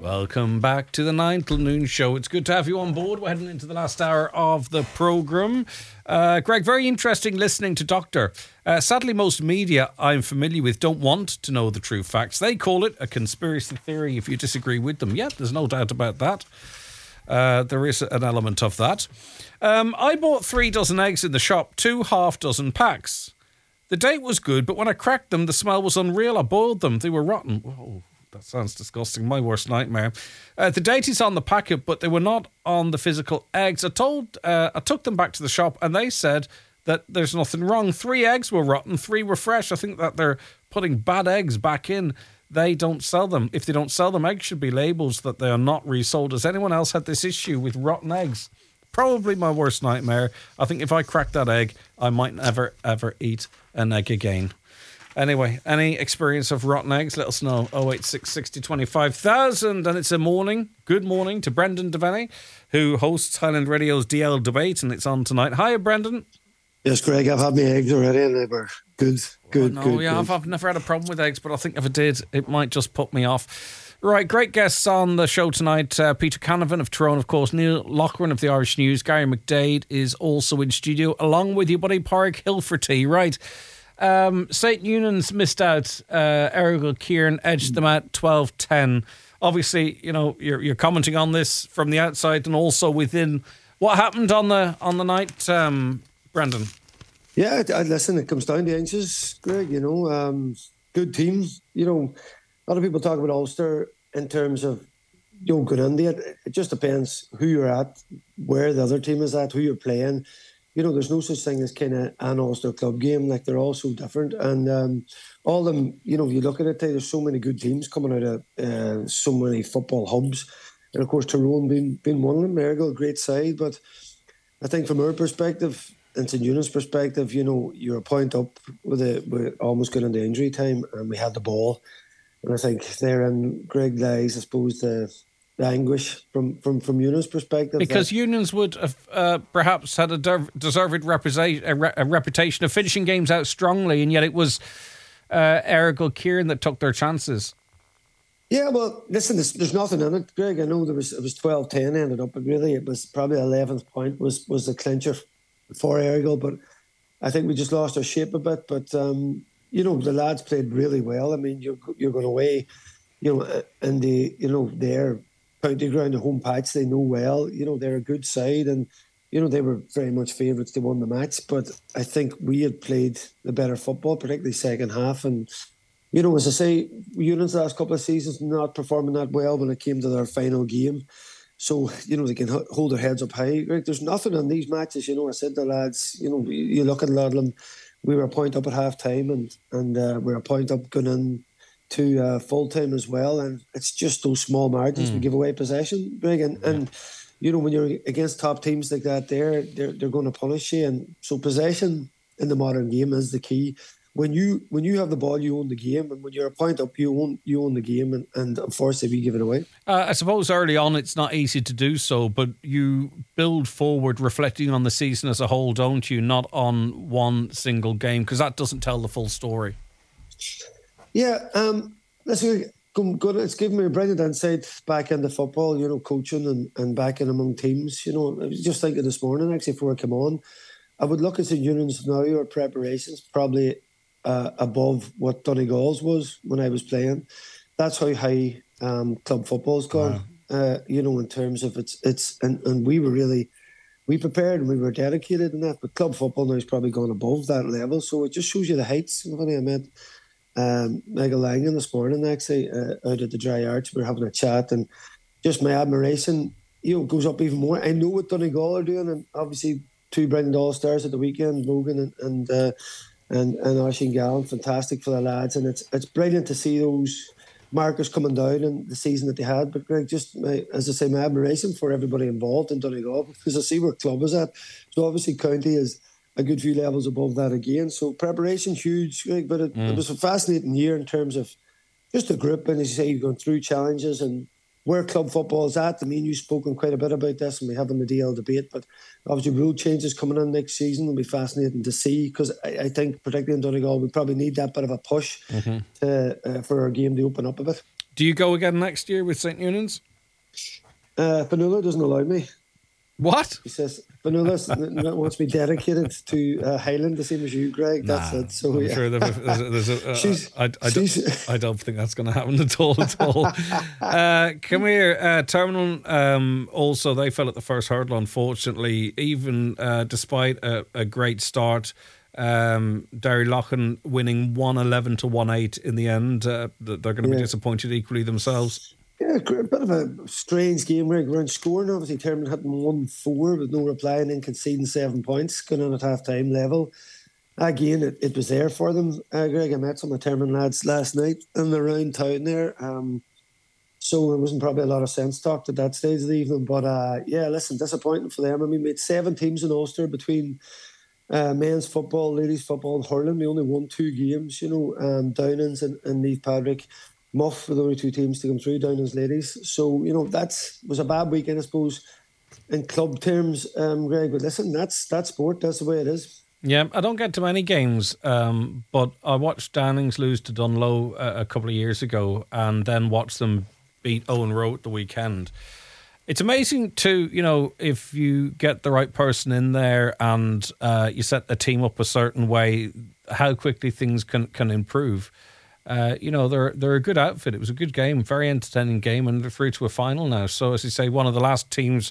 Welcome back to the 9 till noon show. It's good to have you on board. We're heading into the last hour of the programme. Greg, very interesting listening to Doctor. Sadly, most media I'm familiar with don't want to know the true facts. They call it a conspiracy theory if you disagree with them. Yeah, there's no doubt about that. There is an element of that. I bought 3 dozen eggs in the shop, 2 half-dozen packs. The date was good, but when I cracked them, the smell was unreal. I boiled them. They were rotten. Whoa. That sounds disgusting. My worst nightmare. The date is on the packet, but they were not on the physical eggs. I took them back to the shop, and they said that there's nothing wrong. 3 eggs were rotten, 3 were fresh. I think that they're putting bad eggs back in. They don't sell them. If they don't sell them, eggs should be labels that they are not resold. Has anyone else had this issue with rotten eggs? Probably my worst nightmare. I think if I crack that egg, I might never, ever eat an egg again. Anyway, any experience of rotten eggs, let us know. 086 60 25,000. And it's a morning. Good morning to Brendan Devaney, who hosts Highland Radio's DL Debate, and it's on tonight. Hiya, Brendan. Yes, Greg, I've had my eggs already, and they were good. I've never had a problem with eggs, but I think if I did, it might just put me off. Right, great guests on the show tonight. Peter Canavan of Tyrone, of course. Neil Loughran of the Irish News. Gary McDade is also in studio, along with your buddy Pádraig Hilferty. Right. St. Eunan's missed out. Errigal Kieran edged them out 12-10. Obviously, you know, you're commenting on this from the outside and also within. What happened on the night, Brendan? Yeah, listen, it comes down to inches, Greg. You know, good teams. You know, a lot of people talk about Ulster in terms of, you know, going into it. It just depends who you're at, where the other team is at, who you're playing. You know, there's no such thing as kind of an Ulster club game. Like, they're all so different. And all of them, you know, if you look at it, there's so many good teams coming out of so many football hubs. And, of course, Tyrone being one of them. Errigal, great side. But I think from our perspective and St. Eunan's perspective, you know, you're a point up with almost going into injury time, and we had the ball. And I think therein, Greg, lies, I suppose, the anguish from Eunan's perspective. Because Eunan's would have perhaps had a deserved reputation of finishing games out strongly, and yet it was Errigal Kieran that took their chances. Yeah, well, listen, there's nothing in it, Greg. I know it was 12-10 ended up, but really it was probably 11th point was the clincher for Errigal. But I think we just lost our shape a bit. But, you know, the lads played really well. I mean, you're going away, you know, and their county ground, the home patch, they know well. You know, they're a good side, and, you know, they were very much favourites to win the match. But I think we had played the better football, particularly second half. And, you know, as I say, Eunan's last couple of seasons not performing that well when it came to their final game. So, you know, they can hold their heads up high. Right? There's nothing in these matches. You know, I said to the lads, you know, you look at a lot of them, we were a point up at half time, and we're a point up going in to full time as well. And it's just those small margins we give away possession, Greg. And you know, when you're against top teams like that, they're going to punish you. And so possession in the modern game is the key. When you have the ball, you own the game, and when you're a point up, you own the game, and unfortunately, you give it away. I suppose early on it's not easy to do so, but you build forward, reflecting on the season as a whole, don't you? Not on one single game, because that doesn't tell the full story. Yeah, it's given me a brilliant insight back into football. You know, coaching and back in among teams. You know, I was just thinking this morning actually before I came on, I would look at St. Eunan's now, or preparations probably above what Donegal's was when I was playing. That's how high club football's gone. Wow. You know, in terms of it's and we prepared and we were dedicated in that. But club football now has probably gone above that level. So it just shows you the heights. Funny, I met Michael Langan this morning actually out at the Dry Arch. We were having a chat, and just my admiration, you know, goes up even more. I know what Donegal are doing, and obviously 2 Brendan All-Stars at the weekend, Logan and Oisin Gallen, fantastic for the lads, and it's brilliant to see those markers coming down in the season that they had. But Greg, just as I say, my admiration for everybody involved in Donegal, because I see where club is at. So obviously county is a good few levels above that again. So preparation huge, Greg, but it was a fascinating year in terms of just the group, and as you say, you've gone through challenges and where club football is at. I mean, you've spoken quite a bit about this, and we have in the DL debate, but obviously rule changes coming in next season will be fascinating to see, because I think, particularly in Donegal, we probably need that bit of a push for our game to open up a bit. Do you go again next year with St. Eunan's? Fanula doesn't allow me. What? He says Fanula wants me dedicated to Highland, the same as you, Greg. That's it. So I'm sure there's I don't think that's going to happen at all. Come here, Terminal. Also, they fell at the first hurdle, unfortunately. Even despite a great start, Derry Loughlin winning 111 to 1-8 in the end. They're going to be disappointed equally themselves. Yeah, a bit of a strange game. We're in scoring. Obviously, Termon hitting 1-4 with no reply and then conceding 7 points, going on at half-time level. Again, it was there for them. Greg, I met some of the Termon lads last night in the round town there. So there wasn't probably a lot of sense talked at that stage of the evening. But listen, disappointing for them. I mean, we had 7 teams in Ulster between men's football, ladies football and hurling. We only won 2 games, Downings and Neath Patrick. Muff were the only 2 teams to come through, Downings ladies. So, that was a bad weekend, I suppose, in club terms, Greg. But listen, that's sport. That's the way it is. Yeah, I don't get to many games, but I watched Downings lose to Dunlow a couple of years ago and then watched them beat Owen Road the weekend. It's amazing too, if you get the right person in there and you set the team up a certain way, how quickly things can improve. They're a good outfit. It was a good game, very entertaining game, and they're through to a final now. So, as you say, one of the last teams,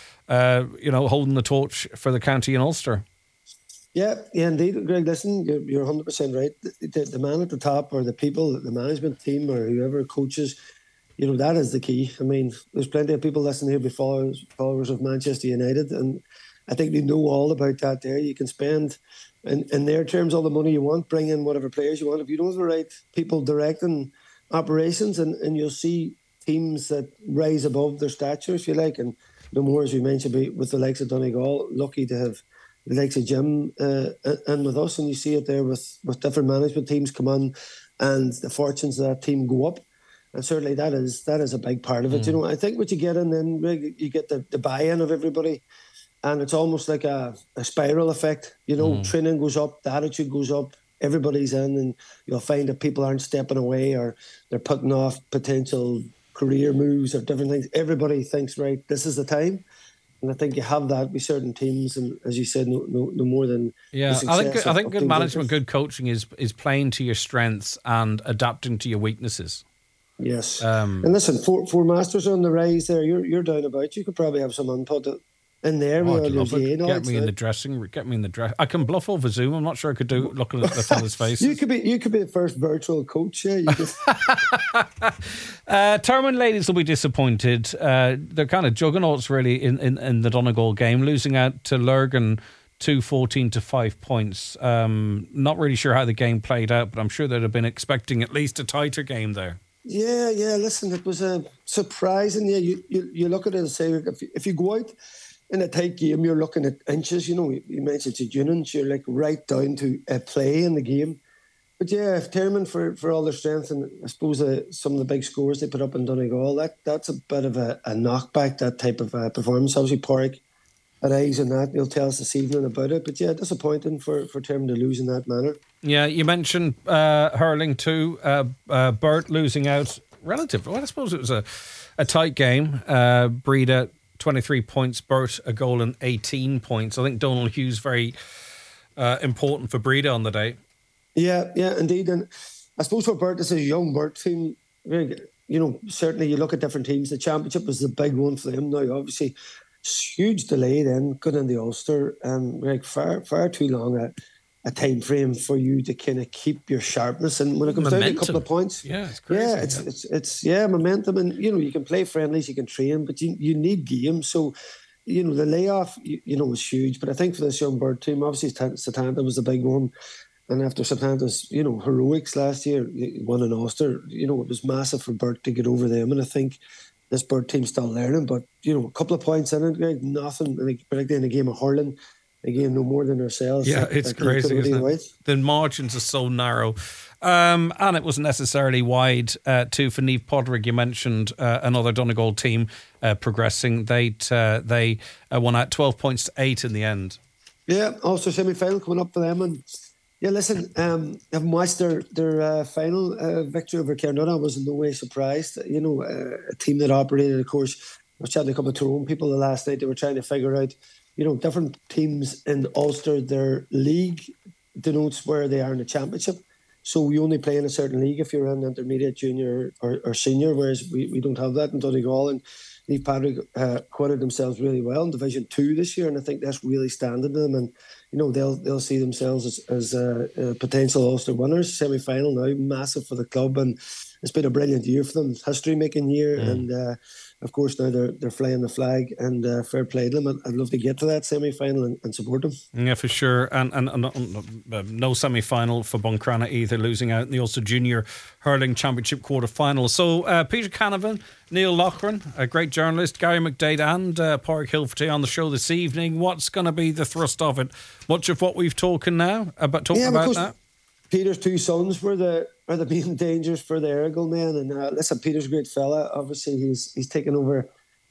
holding the torch for the county in Ulster. Yeah, indeed, Greg. Listen, you're 100% right. The man at the top, or the people, the management team, or whoever coaches, that is the key. I mean, there's plenty of people listening here be followers of Manchester United, and I think they know all about that. There, you can spend. In their terms, all the money you want, bring in whatever players you want. If you don't have the right people directing operations, and you'll see teams that rise above their stature, if you like, and no more, as we mentioned, with the likes of Donegal, lucky to have the likes of Jim and with us, and you see it there with different management teams come on, and the fortunes of that team go up, and certainly that is a big part of it. I think what you get in, then you get the buy-in of everybody. And it's almost like a spiral effect. Training goes up, the attitude goes up, everybody's in, and you'll find that people aren't stepping away or they're putting off potential career moves or different things. Everybody thinks, right, this is the time. And I think you have that with certain teams, and as you said, no more than I think good management, good coaching is playing to your strengths and adapting to your weaknesses. Yes, and listen, four masters on the rise there. You're down about. You could probably have some input in there. I'd love it. Get me in the dressing. Get me in the dress. I can bluff over Zoom. I'm not sure I could do looking at the fella's face. You could be the first virtual coach. Yeah, Termon ladies will be disappointed. They're kind of juggernauts really in the Donegal game, losing out to Lurgan 2-14 to 5 points. Not really sure how the game played out, but I'm sure they'd have been expecting at least a tighter game there. Yeah. Listen, it was a surprising. Yeah, you look at it and say, if you go out in a tight game, you're looking at inches. You mentioned St. Eunan's, you're like right down to a play in the game. But yeah, if Termon for all their strength, and I suppose some of the big scores they put up in Donegal, that's a bit of a knockback, that type of performance. Obviously, Porrick had eyes on that. He'll tell us this evening about it. But yeah, disappointing for Termon to lose in that manner. Yeah, you mentioned hurling too. Burt losing out relative. Well, I suppose it was a tight game. Breda 23 points, Burt a goal and 18 points. I think Donald Hughes very important for Breda on the day. Yeah, indeed. And I suppose for Burt, this is a young Burt team. Certainly you look at different teams. The championship was the big one for them. Now, obviously, huge delay then going in the Ulster. Far too long a time frame for you to kind of keep your sharpness, and when it comes down to a couple of points, it's crazy. Yeah, it's momentum, and you can play friendlies, you can train, but you need games. So the layoff was huge, but I think for this young Bird team, obviously Setanta was the big one, and after Setanta's heroics last year, won in Ulster, it was massive for Bird to get over them, and I think this Bird team's still learning, but a couple of points in it, Greg, nothing. I think particularly in a game of hurling. Again, no more than ourselves. Yeah, it's crazy, isn't it? The margins are so narrow. And it wasn't necessarily wide, too, for Niamh Podrick. You mentioned another Donegal team progressing. They won out 12 points to 8 in the end. Yeah, also semi-final coming up for them. And Yeah, listen, having watched their final victory over Cairnrod, I was in no way surprised. You know, a team that operated, of course, I was chatting to a couple of Tyrone people the last night. They were trying to figure out, you know, different teams in Ulster, their league denotes where they are in the championship. So you only play in a certain league if you're in intermediate, junior, or senior, whereas we don't have that in Donegal. And Leith Patrick acquitted themselves really well in Division 2 this year, and I think that's really standing them. And you know they'll see themselves as potential Ulster winners. Semi-final now, massive for the club, and it's been a brilliant year for them, history-making year, and of course now they're flying the flag, and fair play to them. I'd love to get to that semi-final and support them. Yeah, for sure. And no semi-final for Buncrana either, losing out in the Ulster Junior Hurling Championship quarter-final. So Peter Canavan, Neil Loughran, a great journalist, Gary McDade and Pádraig Hilferty on the show this evening. What's going to be the thrust of it? Much of what we've talking about now? Peter's two sons are the main dangers for the Errigal men, and listen, Peter's a great fella. Obviously, he's taken over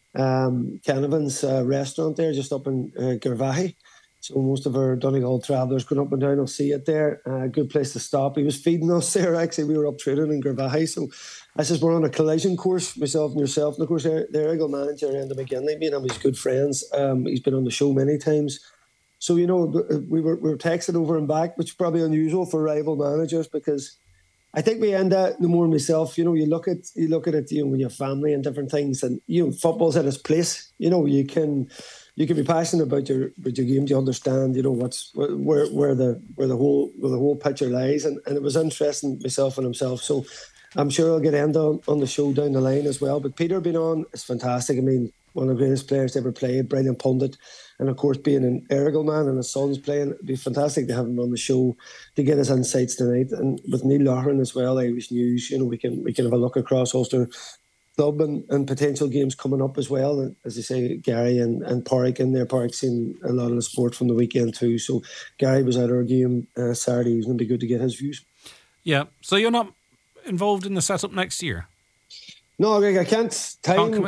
Canavan's restaurant there, just up in Girvahy. So most of our Donegal travellers going up and down will see it there. Good place to stop. He was feeding us there. Actually, we were up training in Girvahy, so I says we're on a collision course, myself and yourself. And of course, the Errigal manager, Enda McGinley, me and him, he's good friends. He's been on the show many times. So, you know, we were texting over and back, which is probably unusual for rival managers, because I think we end up, no more myself, you know, you look at it, you know, with your family and different things, and, you know, football's at its place. You know, you can be passionate about your games. You understand, you know, where the whole picture lies, and it was interesting, myself and himself. So I'm sure I'll get Enda on the show down the line as well. But Peter being on is fantastic. I mean, one of the greatest players to ever play, brilliant pundit. And of course, being an Errigal man and his son's playing, it'd be fantastic to have him on the show to get his insights tonight. And with Neil Loughran as well, Irish News, you know, we can have a look across Ulster Club and potential games coming up as well. And as I say, Gary and Pádraig in there. Pádraig's seen a lot of the sport from the weekend too. So Gary was at our game Saturday evening. It'd be good to get his views. Yeah. So you're not involved in the setup next year? No, Greg, I can't. Time,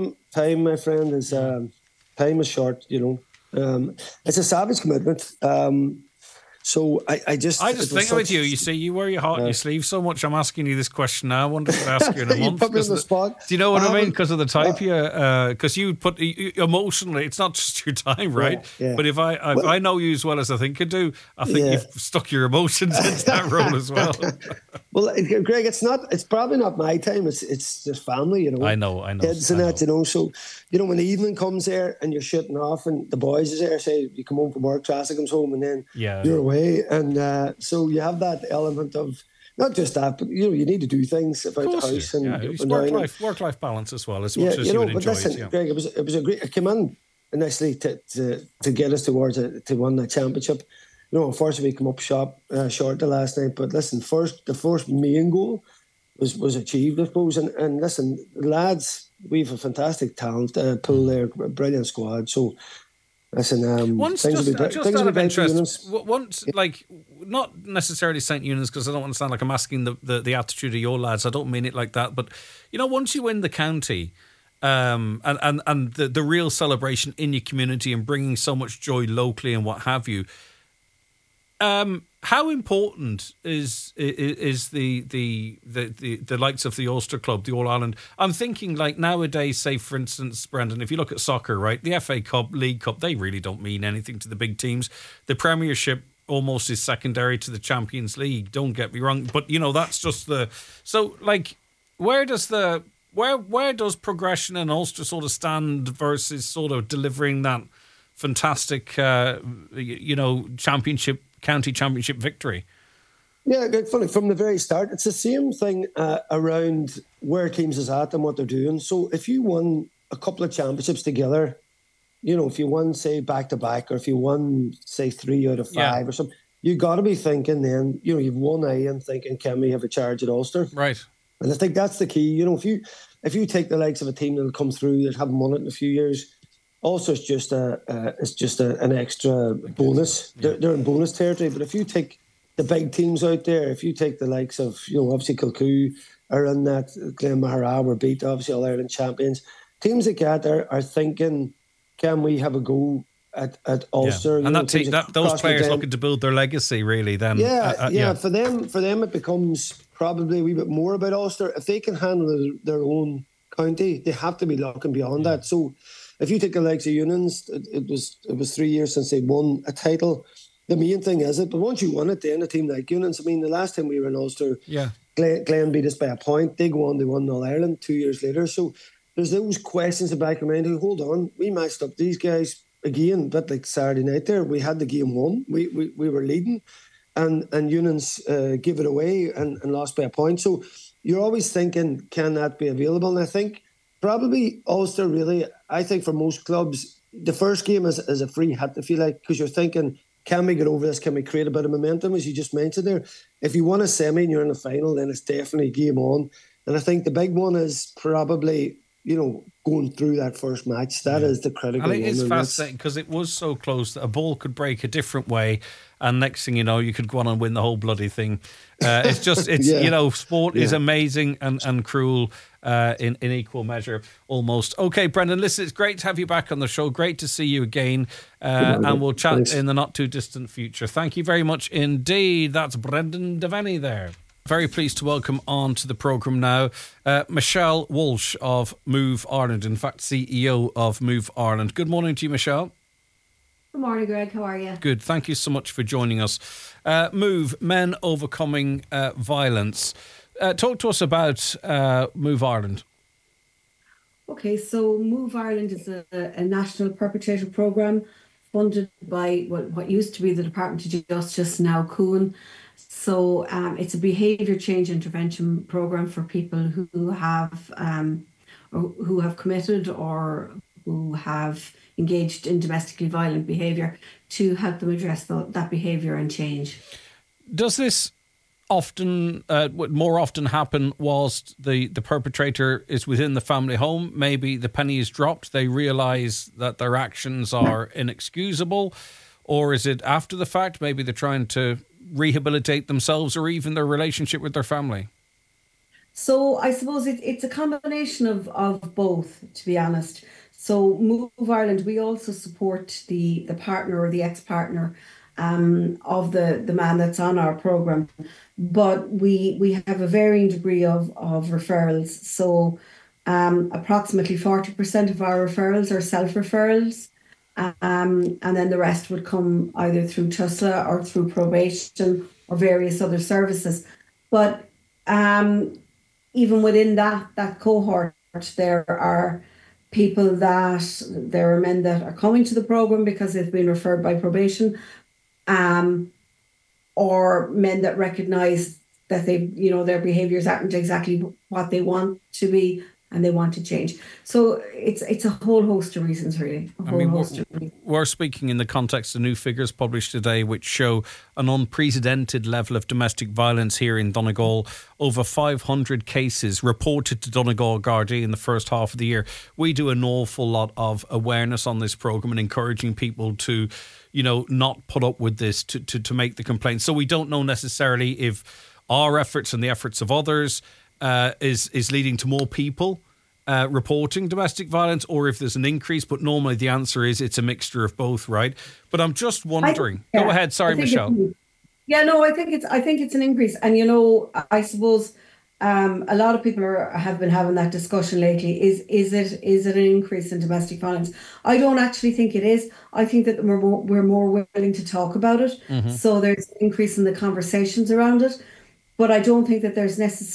my friend, is time is short. You know, it's a savage commitment. So I just think with you. You see, you wear your heart on your sleeve so much. I'm asking you this question now. I wonder if I'd ask you in a month. Put me on the spot. Do you know what I mean? Because of the type because you put emotionally. It's not just your time, right? Yeah. But if I know you as well as I think I do, I think you've stuck your emotions into that role as well. Well, Greg, it's probably not my time. It's just family, you know. I know. Kids and that, you know. So, you know, when the evening comes there and you're shooting off, and the boys is there, say you come home from work, Trassa comes home, and then you're away. And so you have that element of not just that, but you know, you need to do things about the house and work-life balance as well, as much as you would enjoy it. Greg, it was a great. I came in initially to get us towards to win the championship. You know, unfortunately, we come up short the last night. But listen, the first main goal was achieved, I suppose. And listen, lads, we've a fantastic talent pool there, a brilliant squad. So. Listen, once like not necessarily St. Eunan's, because I don't want to sound like I'm asking the attitude of your lads. I don't mean it like that, but you know, once you win the county, and the real celebration in your community and bringing so much joy locally and what have you. How important is the likes of the Ulster Club, the All Ireland? I'm thinking like nowadays, say for instance, Brendan, if you look at soccer, right, the FA Cup, League Cup, they really don't mean anything to the big teams. The Premiership almost is secondary to the Champions League. Don't get me wrong, but you know that's just so like where does progression in Ulster sort of stand versus sort of delivering that fantastic county championship victory? Yeah, funny, from the very start, it's the same thing around where teams is at and what they're doing. So if you won a couple of championships together, you know, if you won, say, back-to-back, or if you won, say, 3 out of 5 or something, you got to be thinking then, you know, you've one eye and thinking, can we have a charge at Ulster? Right. And I think that's the key. You know, if you take the likes of a team that'll come through that haven't won it in a few years, also, it's just an extra bonus. Yeah. They're in bonus territory. But if you take the big teams out there, if you take the likes of, you know, obviously Kilcoo are in that, Glen Mahara were beat, obviously All Ireland champions. Teams like that are thinking, can we have a go at Ulster. And those players looking to build their legacy, really. Then, for them, it becomes probably a wee bit more about Ulster. If they can handle their own county, they have to be looking beyond that. So, if you take the likes of Unions, it was 3 years since they won a title. The main thing is it, but once you won it, then a team like Unions. I mean, the last time we were in Ulster, Glen beat us by a point. They go on, they won All Ireland 2 years later. So there's those questions in the back of my mind. Hold on, we matched up these guys again, a bit like Saturday night there. We had the game won. We were leading, and Unions gave it away and lost by a point. So you're always thinking, can that be available? And I think probably Ulster really, I think for most clubs, the first game is a free hit, if you like, because you're thinking, can we get over this? Can we create a bit of momentum, as you just mentioned there? If you won a semi and you're in the final, then it's definitely game on. And I think the big one is probably, going through that first match. That is the critical one. And it is fascinating because it was so close that a ball could break a different way, and next thing you know, you could go on and win the whole bloody thing. Sport is amazing and cruel in equal measure, almost. Okay, Brendan, listen, it's great to have you back on the show. Great to see you again, and we'll chat in the not too distant future. Thank you very much indeed. That's Brendan Devaney there. Very pleased to welcome on to the programme now Michelle Walsh of Move Ireland, in fact CEO of Move Ireland. Good morning to you, Michelle. Good morning, Greg. How are you? Good. Thank you so much for joining us. Move, Men Overcoming Violence. Talk to us about Move Ireland. Okay, so Move Ireland is a national perpetrator programme funded by what used to be the Department of Justice, now Coon. So it's a behaviour change intervention programme for people who have committed or who have engaged in domestically violent behaviour, to help them address that behaviour and change. Does this more often happen whilst the perpetrator is within the family home? Maybe the penny is dropped, they realise that their actions are inexcusable, or is it after the fact? Maybe they're trying to rehabilitate themselves or even their relationship with their family. So I suppose it's a combination of both, to be honest. So Move Ireland, we also support the partner or the ex-partner of the man that's on our programme. But we have a varying degree of referrals. So approximately 40% of our referrals are self-referrals. And then the rest would come either through TUSLA or through probation or various other services. But even within that cohort, there are men that are coming to the programme because they've been referred by probation, or men that recognise that their behaviours aren't exactly what they want to be, and they want to change. So it's a whole host of reasons, really. We're speaking in the context of new figures published today, which show an unprecedented level of domestic violence here in Donegal. Over 500 cases reported to Donegal Gardaí in the first half of the year. We do an awful lot of awareness on this programme and encouraging people to, not put up with this, to make the complaint. So we don't know necessarily if our efforts and the efforts of others is leading to more people reporting domestic violence, or if there's an increase. But normally the answer is it's a mixture of both, right? But I'm just wondering. Go ahead. Sorry, Michelle. I think it's an increase, and I suppose a lot of people have been having that discussion lately. Is it an increase in domestic violence? I don't actually think it is. I think that we're more willing to talk about it. Mm-hmm. So there's an increase in the conversations around it. But I don't think that there's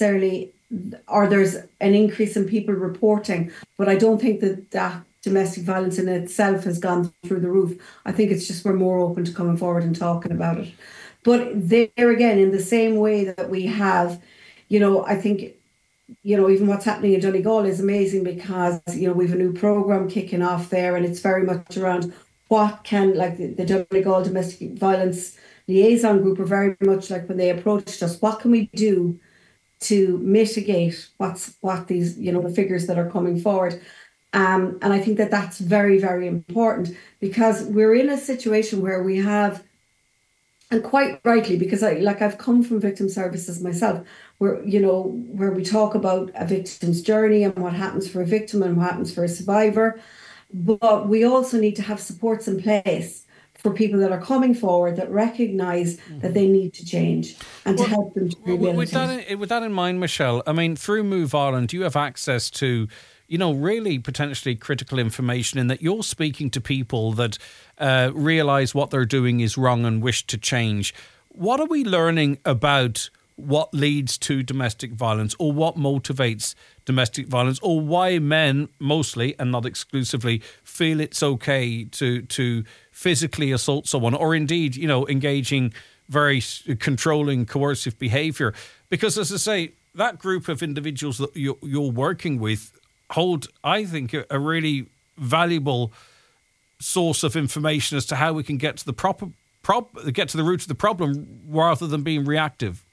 an increase in people reporting, but I don't think that domestic violence in itself has gone through the roof. I think it's just we're more open to coming forward and talking about it. But there again, in the same way that we have, I think, even what's happening in Donegal is amazing because, we have a new programme kicking off there, and it's very much around what can, like the Donegal Domestic Violence Liaison Group are very much like when they approached us, what can we do to mitigate what these, the figures that are coming forward. And I think that that's very, very important, because we're in a situation where we have, and quite rightly, because I've come from victim services myself, where we talk about a victim's journey and what happens for a victim and what happens for a survivor. But we also need to have supports in place for people that are coming forward that recognise that they need to change and to help them to rehabilitate. With that in mind, Michelle, I mean, through Move Ireland, you have access to, really potentially critical information in that you're speaking to people that realise what they're doing is wrong and wish to change. What are we learning about what leads to domestic violence, or what motivates domestic violence, or why men mostly and not exclusively feel it's okay to physically assault someone, or indeed, engaging very controlling, coercive behaviour? Because, as I say, that group of individuals that you're working with hold, I think, a really valuable source of information as to how we can get to the get to the root of the problem rather than being reactive.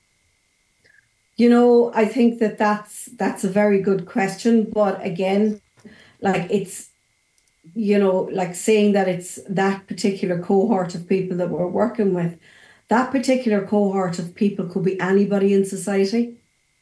I think that's a very good question. But again, like it's, like saying that it's that particular cohort of people that we're working with, that particular cohort of people could be anybody in society.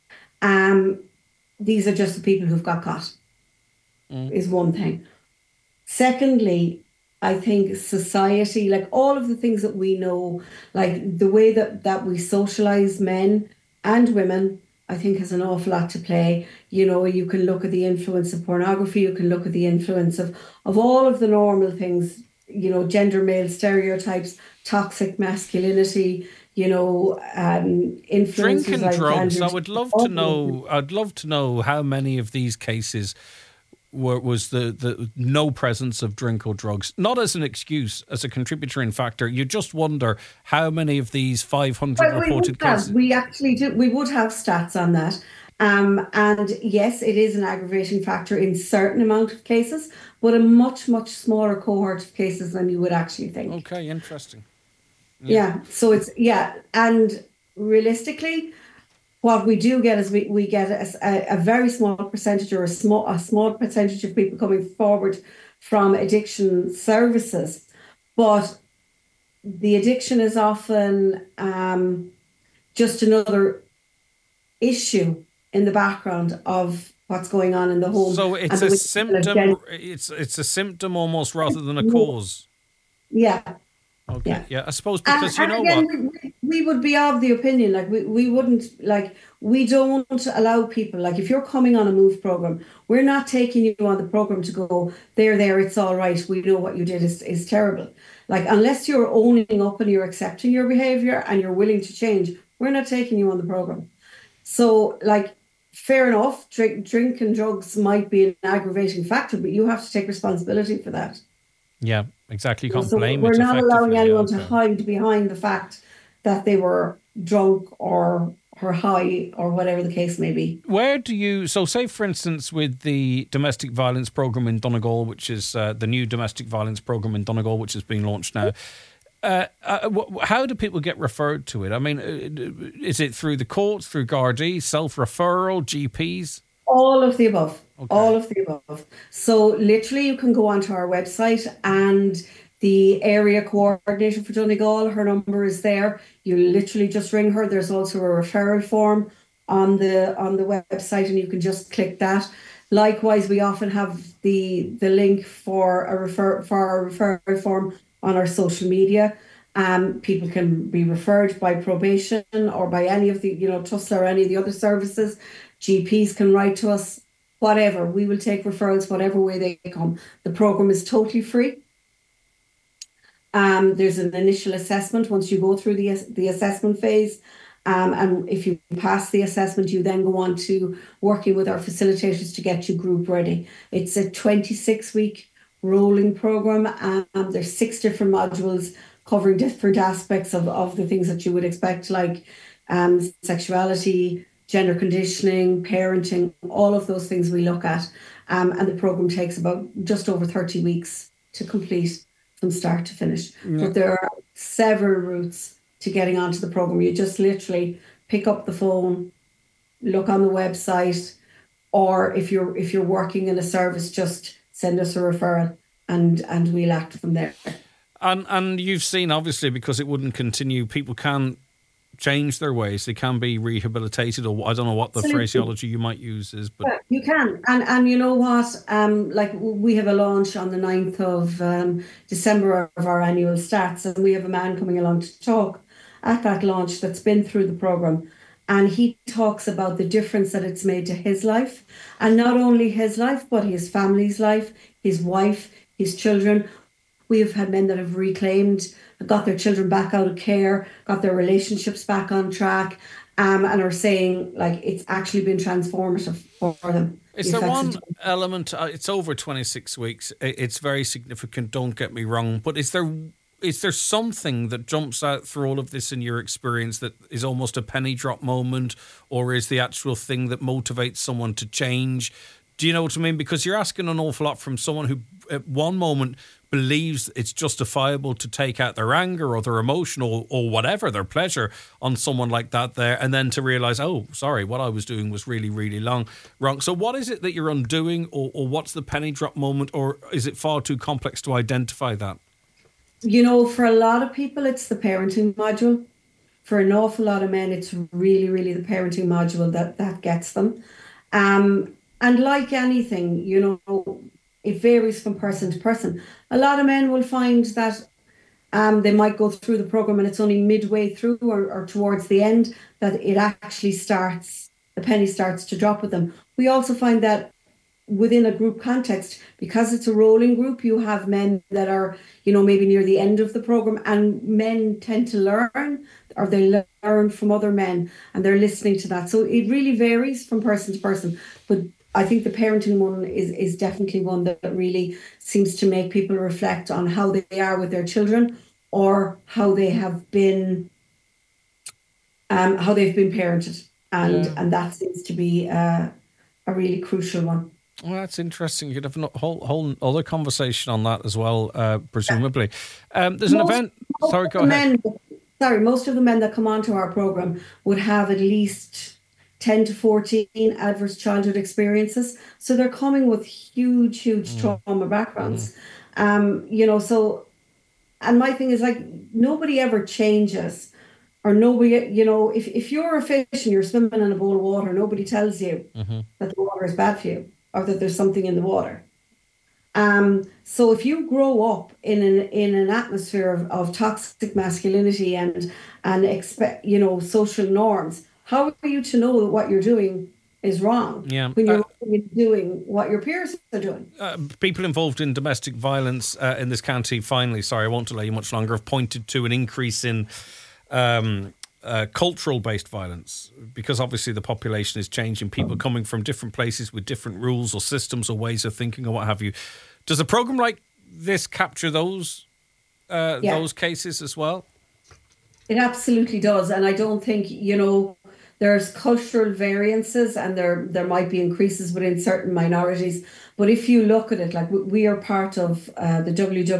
These are just the people who've got caught, is one thing. Secondly, I think society, like all of the things that we know, like the way that we socialize men and women, I think has an awful lot to play. You can look at the influence of pornography, you can look at the influence of all of the normal things, gender male stereotypes, toxic masculinity, influences drink and like drugs. I'd love to know how many of these cases was the no presence of drink or drugs, not as an excuse, as a contributory factor. You just wonder how many of these 500 reported cases. We actually do. We would have stats on that. And yes, it is an aggravating factor in certain amount of cases, but a much, much smaller cohort of cases than you would actually think. Okay, interesting. Yeah. So it's, and realistically, what we do get is we get a very small percentage, or a small percentage of people coming forward from addiction services, but the addiction is often just another issue in the background of what's going on in the home. So it's a symptom. It's a symptom almost rather than a cause. Yeah. Okay. Yeah. I suppose because we would be of the opinion, like we wouldn't, like, we don't allow people, like if you're coming on a Move program, we're not taking you on the program to go there, it's all right, we know what you did is terrible. Like, unless you're owning up and you're accepting your behavior and you're willing to change, we're not taking you on the program. So, like, fair enough, drink and drugs might be an aggravating factor, but you have to take responsibility for that. Yeah, exactly. You can't blame it. We're not allowing anyone to hide behind the fact that they were drunk or high or whatever the case may be. Where do you, so say for instance with the domestic violence programme in Donegal, which is the new domestic violence programme in Donegal, which is being launched now, how do people get referred to it? I mean, is it through the courts, through Gardaí, self-referral, GPs? All of the above. Okay. All of the above. So literally you can go onto our website, and the area coordinator for Donegal, her number is there. You literally just ring her. There's also a referral form on the website, and you can just click that. Likewise, we often have the link for our referral form on our social media. People can be referred by probation or by any of the, TUSLA or any of the other services. GPs can write to us, whatever. We will take referrals whatever way they come. The programme is totally free. There's an initial assessment once you go through the assessment phase. And if you pass the assessment, you then go on to working with our facilitators to get you group ready. It's a 26-week rolling programme. There's 6 different modules covering different aspects of the things that you would expect, like sexuality, gender conditioning, parenting, all of those things we look at. And the programme takes about just over 30 weeks to complete from start to finish. Yeah. But there are several routes to getting onto the programme. You just literally pick up the phone, look on the website, or if you're working in a service, just send us a referral and we'll act from there. And you've seen, obviously, because it wouldn't continue, people can change their ways. They can be rehabilitated, or I don't know what the phraseology you might use is, but you can. And you know what? Like we have a launch on the 9th of December of our annual stats, and we have a man coming along to talk at that launch that's been through the program. And he talks about the difference that it's made to his life, and not only his life, but his family's life, his wife, his children. We have had men that have reclaimed, got their children back out of care, got their relationships back on track, and are saying like it's actually been transformative for them. Is there one element? It's over 26 weeks. It's very significant. Don't get me wrong, but is there something that jumps out through all of this in your experience that is almost a penny drop moment, or is the actual thing that motivates someone to change? Do you know what I mean? Because you're asking an awful lot from someone who at one moment believes it's justifiable to take out their anger or their emotion or whatever, their pleasure on someone like that there, and then to realise, oh, sorry, what I was doing was really, really wrong. So what is it that you're undoing, or what's the penny drop moment, or is it far too complex to identify that? You know, for a lot of people, it's the parenting module. For an awful lot of men, it's really, really the parenting module that gets them. And like anything, you know, it varies from person to person. A lot of men will find that they might go through the program and it's only midway through or towards the end that it actually starts, the penny starts to drop with them. We also find that within a group context, because it's a rolling group, you have men that are, you know, maybe near the end of the program, and men tend to learn, or they learn from other men and they're listening to that. So it really varies from person to person. But I think the parenting one is definitely one that really seems to make people reflect on how they are with their children, or how they have been, how they've been parented, and that seems to be a really crucial one. Well, that's interesting. You'd have a whole other conversation on that as well, presumably. There's an event. Sorry, go ahead. Most of the men that come onto our program would have at least 10 to 14 adverse childhood experiences. So they're coming with huge trauma backgrounds. You know, so, and my thing is like, nobody ever changes, or nobody, you know, if you're a fish and you're swimming in a bowl of water, nobody tells you that the water is bad for you, or that there's something in the water. So if you grow up in an atmosphere of toxic masculinity and expect, you know, social norms, how are you to know that what you're doing is wrong when you're doing what your peers are doing? People involved in domestic violence in this county, finally, sorry, I won't delay you much longer, have pointed to an increase in cultural-based violence, because obviously the population is changing, people coming from different places with different rules or systems or ways of thinking or what have you. Does a program like this capture those cases as well? It absolutely does. And I don't think, you know, there's cultural variances and there might be increases within certain minorities. But if you look at it, like we are part of the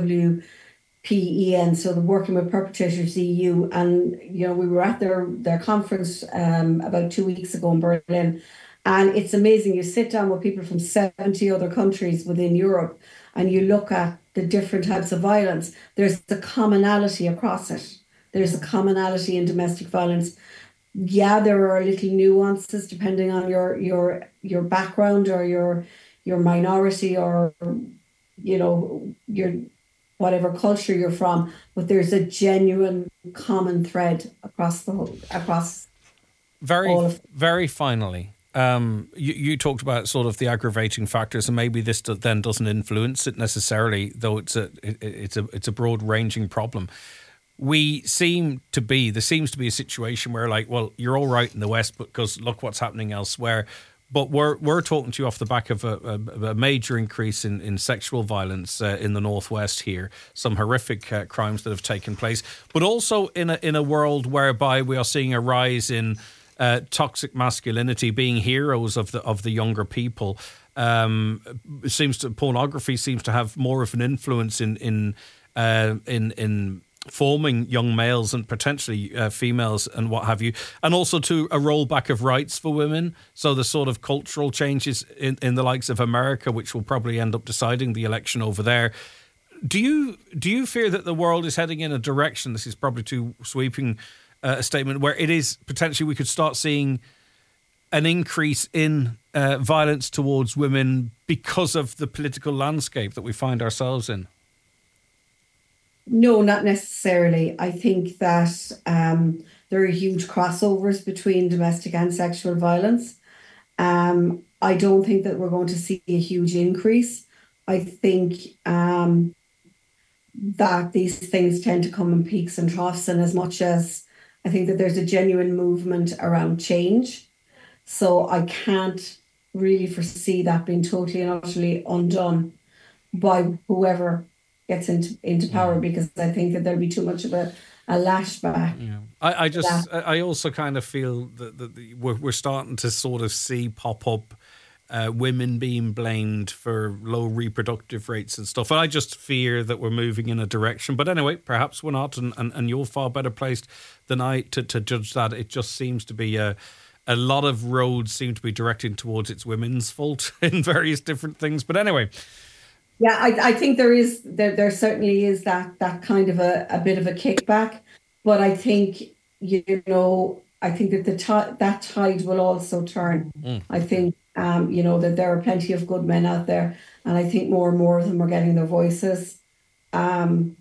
WWPEN, so the Working with Perpetrators EU, and you know we were at their conference about 2 weeks ago in Berlin, and it's amazing. You sit down with people from 70 other countries within Europe, and you look at the different types of violence. There's the commonality across it. There's a commonality in domestic violence. Yeah, there are little nuances depending on your background or your minority, or you know your whatever culture you're from, but there's a genuine common thread across very finally. You talked about sort of the aggravating factors, and maybe this then doesn't influence it necessarily, though it's a broad ranging problem. There seems to be a situation where, like, well, you're all right in the West because look what's happening elsewhere. But we're talking to you off the back of a major increase in sexual violence in the Northwest here, some horrific crimes that have taken place, but also in a world whereby we are seeing a rise in toxic masculinity being heroes of the younger people. Pornography seems to have more of an influence in forming young males and potentially females and what have you, and also to a rollback of rights for women. So the sort of cultural changes in the likes of America, which will probably end up deciding the election over there. Do you fear that the world is heading in a direction, this is probably too sweeping a statement where it is potentially we could start seeing an increase in violence towards women because of the political landscape that we find ourselves in? No, not necessarily. I think that there are huge crossovers between domestic and sexual violence. I don't think that we're going to see a huge increase. I think that these things tend to come in peaks and troughs, and as much as I think that there's a genuine movement around change, so I can't really foresee that being totally and utterly undone by whoever gets into power, because I think that there'll be too much of a lashback. Yeah. I also kind of feel that we're starting to sort of see pop up women being blamed for low reproductive rates and stuff. And I just fear that we're moving in a direction. But anyway, perhaps we're not, and you're far better placed than I to judge that. It just seems to be a lot of roads seem to be directing towards it's women's fault in various different things. But anyway. Yeah, I think there certainly is that kind of a bit of a kickback, but I think I think that that tide will also turn. I think that there are plenty of good men out there, and I think more and more of them are getting their voices, and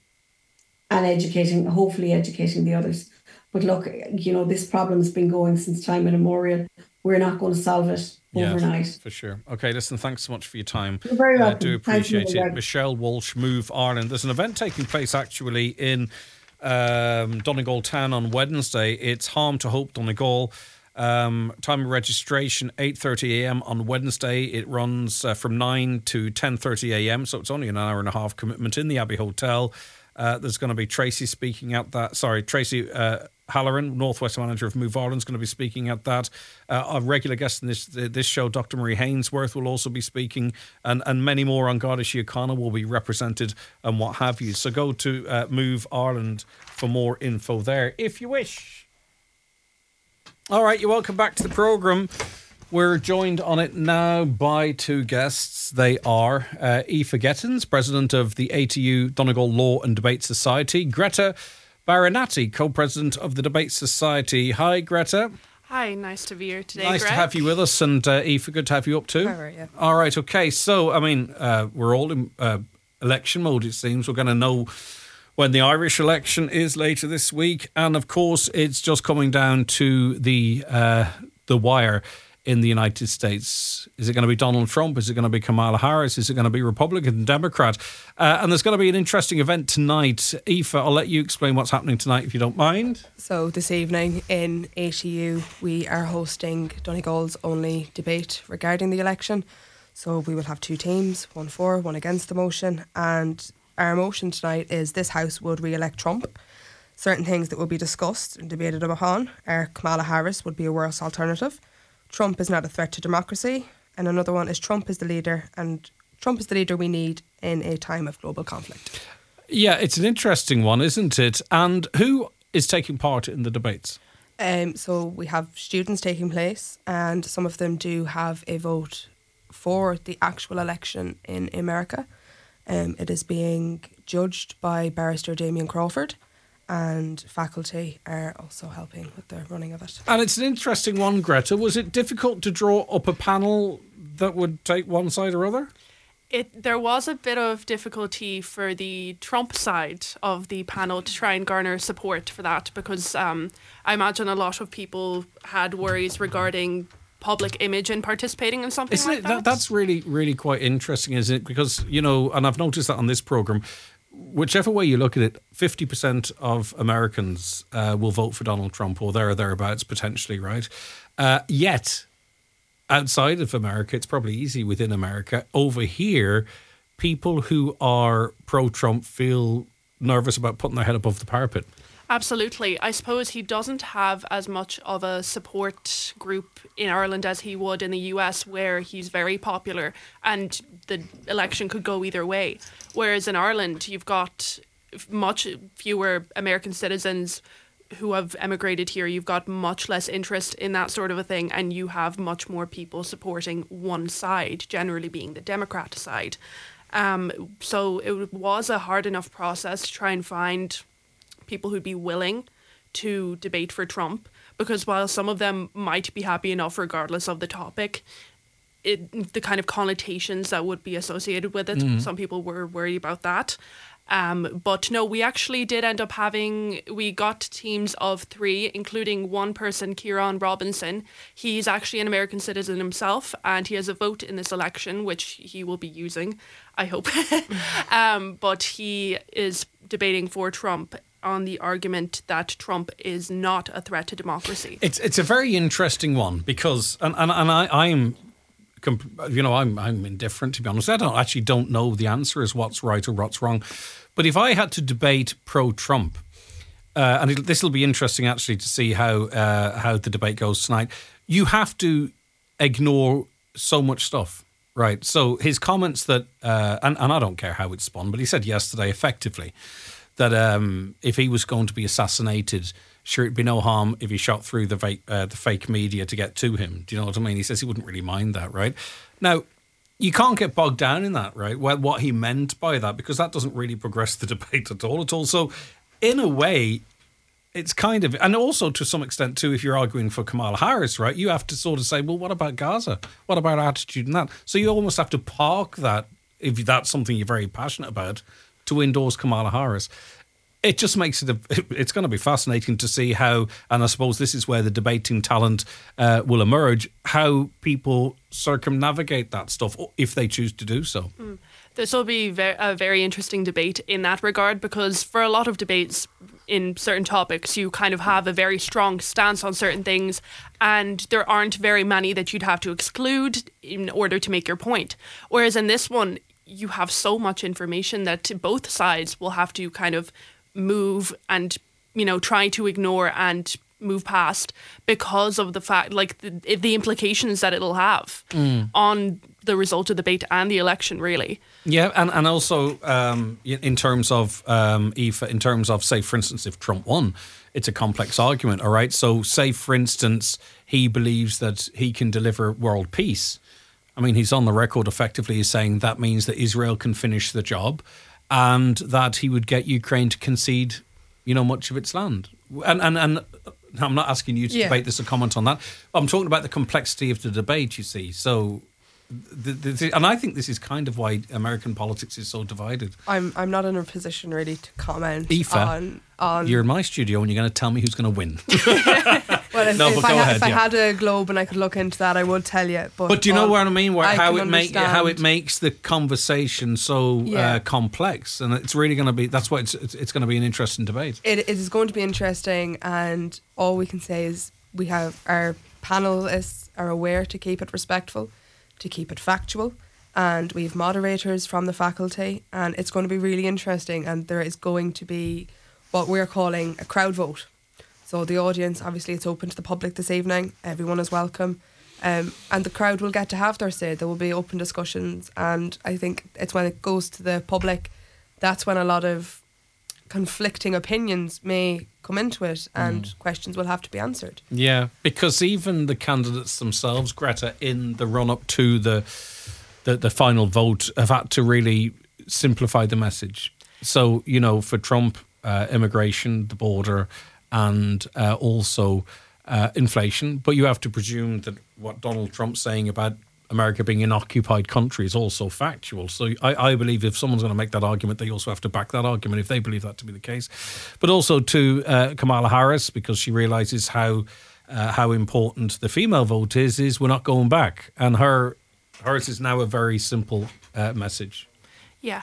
hopefully educating the others. But look, this problem's been going since time immemorial. We're not going to solve it overnight. For sure. Okay, listen, thanks so much for your time. You're very welcome. I do appreciate it. Michelle Walsh, Move Ireland. There's an event taking place actually in Donegal Town on Wednesday. It's Harm to Hope Donegal. Time of registration 8:30 a.m. on Wednesday. It runs from 9 to 10:30 a.m. So it's only an hour and a half commitment in the Abbey Hotel. There's going to be Tracy speaking at that. Sorry, Tracy Halloran, Northwest Manager of Move Ireland, is going to be speaking at that. A regular guest in this show, Dr. Marie Hainsworth, will also be speaking, and many more. On Garda Síochána will be represented and what have you. So go to Move Ireland for more info there, if you wish. All right, you're welcome back to the programme. We're joined on it now by two guests. They are Aoife Gettins, President of the ATU Donegal Law and Debate Society, Greta Baranati, Co-President of the Debate Society. Hi, Greta. Hi, nice to be here today, Nice Greg. to have you with us, and Aoife, good to have you up too. How are you? All right, okay. So, I mean, we're all in election mode, it seems. We're going to know when the Irish election is later this week, and of course, it's just coming down to the wire in the United States. Is it going to be Donald Trump? Is it going to be Kamala Harris? Is it going to be Republican and Democrat? And there's going to be an interesting event tonight. Aoife, I'll let you explain what's happening tonight, if you don't mind. So this evening in ATU, we are hosting Donegal's only debate regarding the election. So we will have two teams, one for, one against the motion. And our motion tonight is this House would re-elect Trump. Certain things that will be discussed and debated upon are Kamala Harris would be a worse alternative. Trump is not a threat to democracy. And another one is Trump is the leader, and Trump is the leader we need in a time of global conflict. Yeah, it's an interesting one, isn't it? And who is taking part in the debates? So we have students taking place, and some of them do have a vote for the actual election in America. It is being judged by Barrister Damien Crawford, and faculty are also helping with the running of it. And it's an interesting one, Greta. Was it difficult to draw up a panel that would take one side or other? There was a bit of difficulty for the Trump side of the panel to try and garner support for that, because I imagine a lot of people had worries regarding public image in participating in something like that. That's really, really quite interesting, isn't it? Because, and I've noticed that on this programme, whichever way you look at it, 50% of Americans will vote for Donald Trump, or there or thereabouts, potentially, right? Yet, outside of America, it's probably easy within America. Over here, people who are pro-Trump feel nervous about putting their head above the parapet. Absolutely. I suppose he doesn't have as much of a support group in Ireland as he would in the US, where he's very popular and the election could go either way. Whereas in Ireland, you've got much fewer American citizens who have emigrated here. You've got much less interest in that sort of a thing, and you have much more people supporting one side, generally being the Democrat side. So it was a hard enough process to try and find people who'd be willing to debate for Trump, because while some of them might be happy enough regardless of the topic, the kind of connotations that would be associated with it, some people were worried about that. But no, we actually did end up we got teams of 3, including one person, Kieran Robinson. He's actually an American citizen himself, and he has a vote in this election, which he will be using, I hope. But he is debating for Trump on the argument that Trump is not a threat to democracy. It's a very interesting one because, and I'm indifferent, to be honest. I don't know the answer as what's right or what's wrong. But if I had to debate pro-Trump, and this will be interesting actually to see how the debate goes tonight, you have to ignore so much stuff, right? So his comments that, and I don't care how it spun, but he said yesterday effectively that if he was going to be assassinated, sure, it'd be no harm if he shot through the fake media to get to him. Do you know what I mean? He says he wouldn't really mind that, right? Now, you can't get bogged down in that, right? What he meant by that, because that doesn't really progress the debate at all. So, in a way, it's kind of, and also to some extent too, if you're arguing for Kamala Harris, right, you have to sort of say, well, what about Gaza? What about our attitude in that? So you almost have to park that, if that's something you're very passionate about, to endorse Kamala Harris. It just makes it's going to be fascinating to see how, and I suppose this is where the debating talent will emerge, how people circumnavigate that stuff if they choose to do so. This will be a very interesting debate in that regard, because for a lot of debates in certain topics, you kind of have a very strong stance on certain things, and there aren't very many that you'd have to exclude in order to make your point. Whereas in this one, you have so much information that both sides will have to kind of move and, try to ignore and move past because of the fact, like the implications that it'll have on the result of the debate and the election, really. Yeah, and also in terms of, Aoife, in terms of, say, for instance, if Trump won, it's a complex argument, all right? So say, for instance, he believes that he can deliver world peace. I mean, he's on the record effectively as saying that means that Israel can finish the job and that he would get Ukraine to concede, much of its land. And I'm not asking you to debate this or comment on that. I'm talking about the complexity of the debate, you see. So, and I think this is kind of why American politics is so divided. I'm not in a position really to comment Aoife, on... You're in my studio and you're going to tell me who's going to win. Well, if I had a globe and I could look into that, I would tell you. But do you know what I mean? How it makes the conversation so complex, and it's really going to be. That's why it's going to be an interesting debate. It is going to be interesting, and all we can say is we have our panelists are aware to keep it respectful, to keep it factual, and we have moderators from the faculty, and it's going to be really interesting. And there is going to be what we're calling a crowd vote. So the audience, obviously it's open to the public this evening, everyone is welcome, and the crowd will get to have their say. There will be open discussions, and I think it's when it goes to the public, that's when a lot of conflicting opinions may come into it, and questions will have to be answered. Yeah, because even the candidates themselves, Greta, in the run-up to the final vote, have had to really simplify the message. So, for Trump, immigration, the border, and also inflation. But you have to presume that what Donald Trump's saying about America being an occupied country is also factual. So I believe if someone's going to make that argument, they also have to back that argument if they believe that to be the case. But also to Kamala Harris, because she realises how important the female vote is we're not going back. And hers is now a very simple message. Yeah.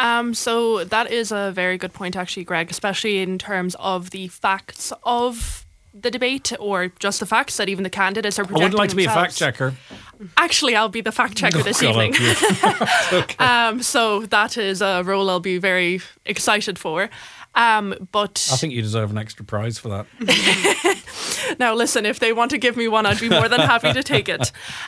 So that is a very good point, actually, Greg, especially in terms of the facts of the debate, or just the facts that even the candidates are projecting. I would like to be a themselves. fact checker. Actually, I'll be the fact checker this evening. Okay. So that is a role I'll be very excited for. But I think you deserve an extra prize for that. Now, listen, if they want to give me one, I'd be more than happy to take it.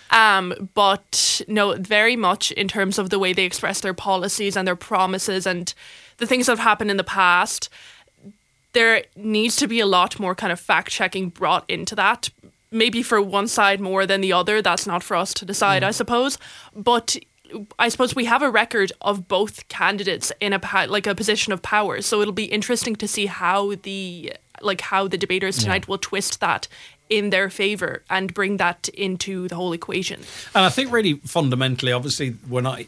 But no, very much in terms of the way they express their policies and their promises and the things that have happened in the past, there needs to be a lot more kind of fact-checking brought into that. Maybe for one side more than the other. That's not for us to decide, I suppose. But I suppose we have a record of both candidates in a position of power. So it'll be interesting to see how the like how the debaters tonight will twist that in their favour and bring that into the whole equation. And I think really fundamentally, obviously,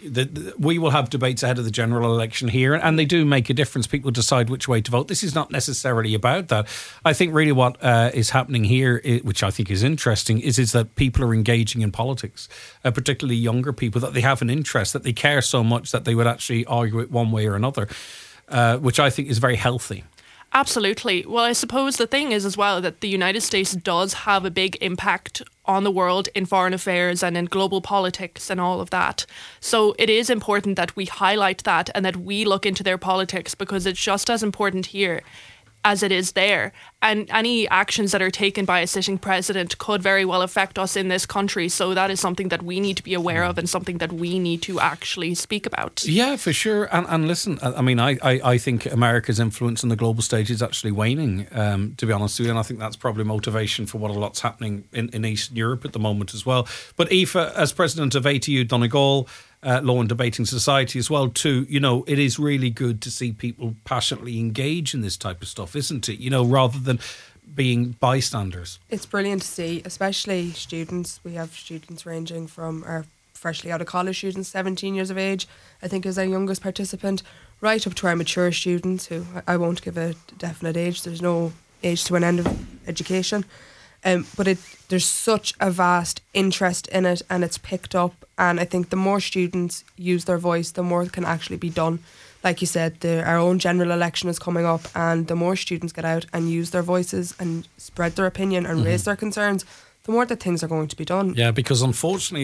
we will have debates ahead of the general election here, and they do make a difference. People decide which way to vote. This is not necessarily about that. I think really what is happening here, which I think is interesting, is that people are engaging in politics, particularly younger people, that they have an interest, that they care so much that they would actually argue it one way or another, which I think is very healthy. Absolutely. Well, I suppose the thing is as well that the United States does have a big impact on the world in foreign affairs and in global politics and all of that. So it is important that we highlight that and that we look into their politics, because it's just as important here as it is there. And any actions that are taken by a sitting president could very well affect us in this country. So that is something that we need to be aware of and something that we need to actually speak about. Yeah, for sure. And listen, I mean, I think America's influence on the global stage is actually waning, to be honest with you. And I think that's probably motivation for what a lot's happening in Eastern Europe at the moment as well. But Aoife, as president of ATU Donegal, Law and Debating Society as well too, you know, it is really good to see people passionately engage in this type of stuff, isn't it? You know, rather than being bystanders. It's brilliant to see, especially students. We have students ranging from our freshly out of college students, 17 years of age, I think is our youngest participant, right up to our mature students, who I won't give a definite age. There's no age to an end of education. But there's such a vast interest in it, and it's picked up. And I think the more students use their voice, the more can actually be done. Like you said, our own general election is coming up, and the more students get out and use their voices and spread their opinion and raise their concerns, the more that things are going to be done. Yeah, because unfortunately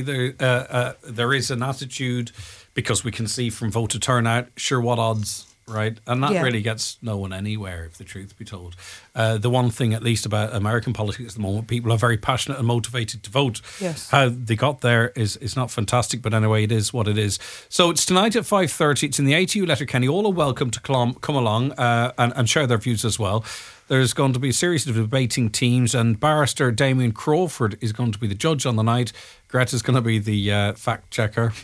there is an attitude, because we can see from voter turnout, sure, what odds, right? And that really gets no one anywhere, if the truth be told. The one thing, at least, about American politics at the moment, people are very passionate and motivated to vote. Yes. How they got there is not fantastic, but anyway, it is what it is. So it's tonight at 5:30. It's in the ATU Letterkenny. All are welcome to come along and share their views as well. There's going to be a series of debating teams, and barrister Damien Crawford is going to be the judge on the night. Greta's going to be the fact checker.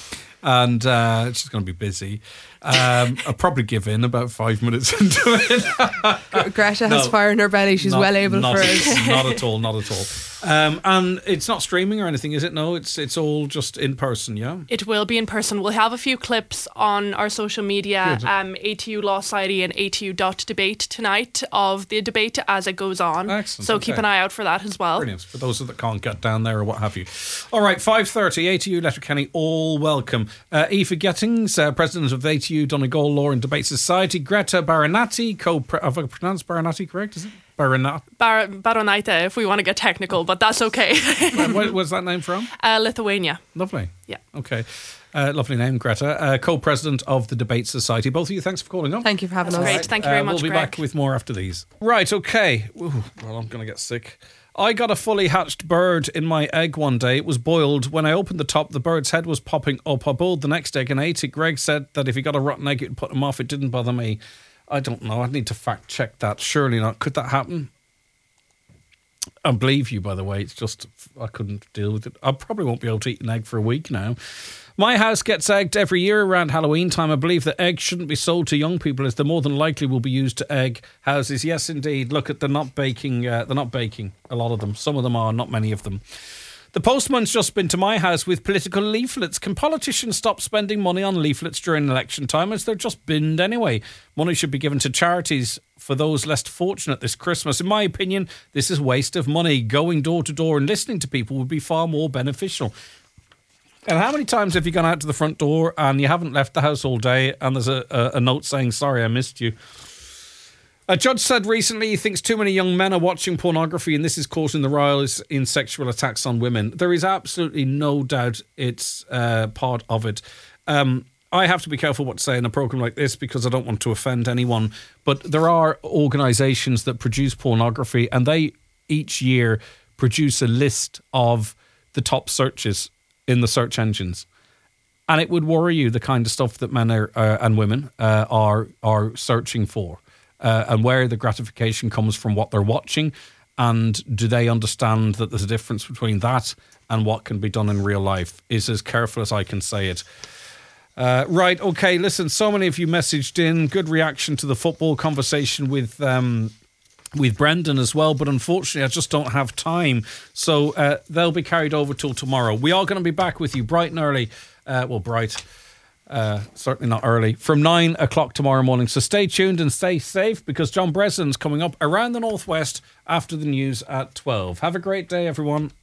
And she's going to be busy. I'll probably give in about 5 minutes into it. Greta has fire in her belly. She's well able for it. Not at all, not at all. And it's not streaming or anything, is it? No, it's all just in person, yeah? It will be in person. We'll have a few clips on our social media, ATU Law Society and ATU.debate tonight of the debate as it goes on. Excellent. So keep an eye out for that as well. Brilliant. For those that can't get down there or what have you. All right, 5:30, ATU Letterkenny, all welcome. Aoife Gettings, president of ATU Donegal Law and Debate Society. Greta Baronati, have I pronounced Baronati correct, is it? Baronaita, if we want to get technical, but that's okay. Where's that name from? Lithuania. Lovely. Yeah. Okay. Lovely name, Greta. Co-president of the Debate Society. Both of you, thanks for calling up. Thank you for having us. Great. Thank you very much, We'll be Greg. back with more after these. Right, okay. Ooh, well, I'm going to get sick. I got a fully hatched bird in my egg one day. It was boiled. When I opened the top, the bird's head was popping up. I boiled the next egg and ate it. Greg said that if he got a rotten egg, it would put him off. It didn't bother me. I don't know. I'd need to fact check that. Surely not. Could that happen? I believe you, by the way. It's just I couldn't deal with it. I probably won't be able to eat an egg for a week now. My house gets egged every year around Halloween time. I believe that eggs shouldn't be sold to young people, as they more than likely will be used to egg houses. Yes, indeed. Look at they're not baking. They're not baking. A lot of them. Some of them are. Not many of them. The postman's just been to my house with political leaflets. Can politicians stop spending money on leaflets during election time, as they're just binned anyway? Money should be given to charities for those less fortunate this Christmas. In my opinion, this is waste of money. Going door to door and listening to people would be far more beneficial. And how many times have you gone out to the front door and you haven't left the house all day and there's a note saying, sorry, I missed you? A judge said recently he thinks too many young men are watching pornography and this is causing the rise in sexual attacks on women. There is absolutely no doubt it's part of it. I have to be careful what to say in a programme like this because I don't want to offend anyone. But there are organisations that produce pornography and they each year produce a list of the top searches in the search engines. And it would worry you the kind of stuff that men and women are searching for. And where the gratification comes from what they're watching, and do they understand that there's a difference between that and what can be done in real life, is as careful as I can say it. Right, okay, listen, so many of you messaged in. Good reaction to the football conversation with with Brendan as well, but unfortunately I just don't have time. So they'll be carried over till tomorrow. We are going to be back with you bright and early. Certainly not early, from 9 o'clock tomorrow morning. So stay tuned and stay safe, because John Breslin's coming up around the Northwest after the news at 12. Have a great day, everyone.